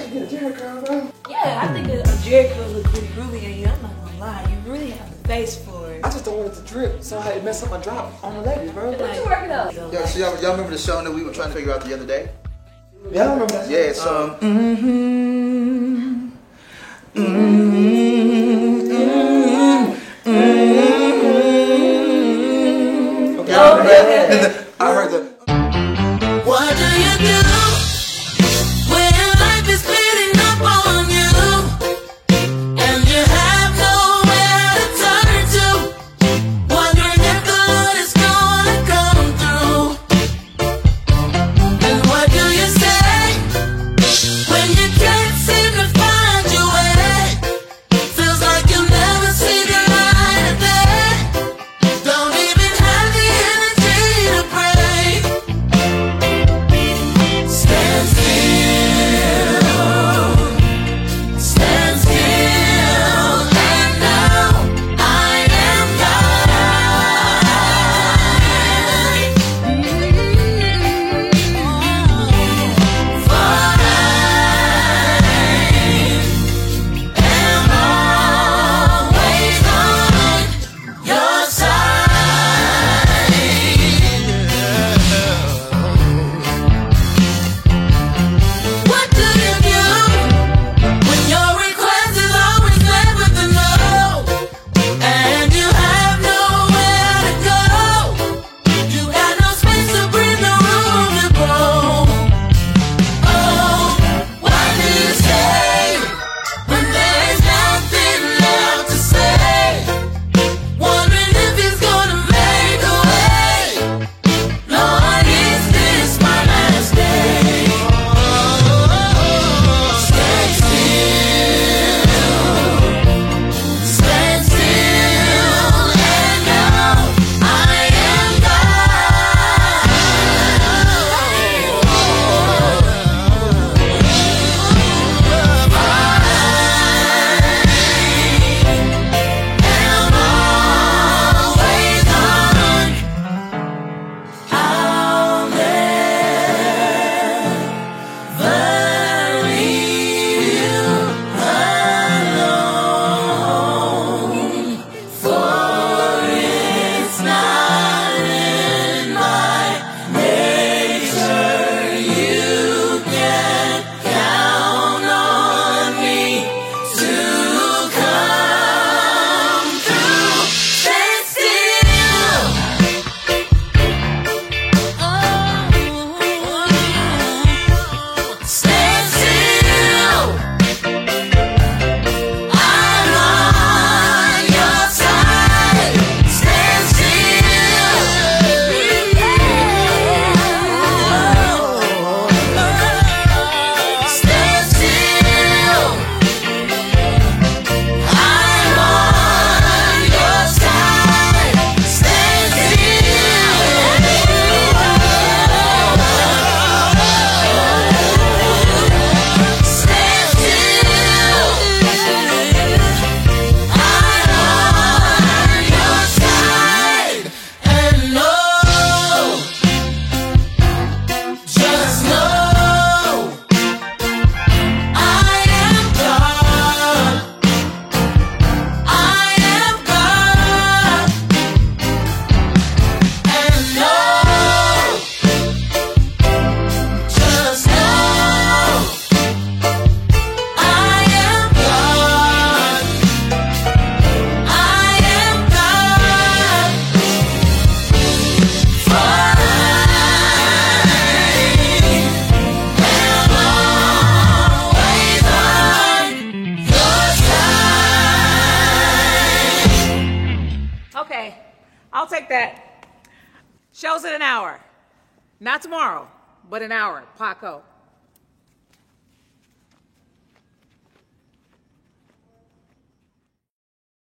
should get a Jerry curl, bro. Yeah, I think a Jerry curl look pretty groovy on you. I'm not gonna lie, you really have the face for it. I just don't want it to drip, so I had to mess up my drop on the ladies, bro. What you working on? Yo, so y'all remember the song that we were trying to figure out the other day? Yeah, I remember that. Yeah, so. I heard the. What do you do when life is beating up on you and you have nowhere to turn to, wondering if the Lord is gonna come through? And what do you say when you can't seem to find your way? Feels like you'll never see the light of day. Don't even have the energy to pray. Stand still, and now I am God. For I am always on your side. What do you do when your request is always met with a no, and you have nowhere to go? You got no space to breathe, no room to grow. Oh, what do you say when there's nothing left to say? Wondering if he's gonna make a way. Lord, is this my last day? Stand still, and now I am God. Am always on. I'll never leave you alone, for it's not in my nature. You can count on me to come through. Stand still. Stand still. I'm on your side. Stand still. Stand still. I'm on your side. Stand Stand still. I'm on your side. And know, just know, I am God. I am God. And know, just know, I am God. I am God. For I am always on your side. Okay, I'll take that. Show's in an hour. Not tomorrow, but an hour. Paco.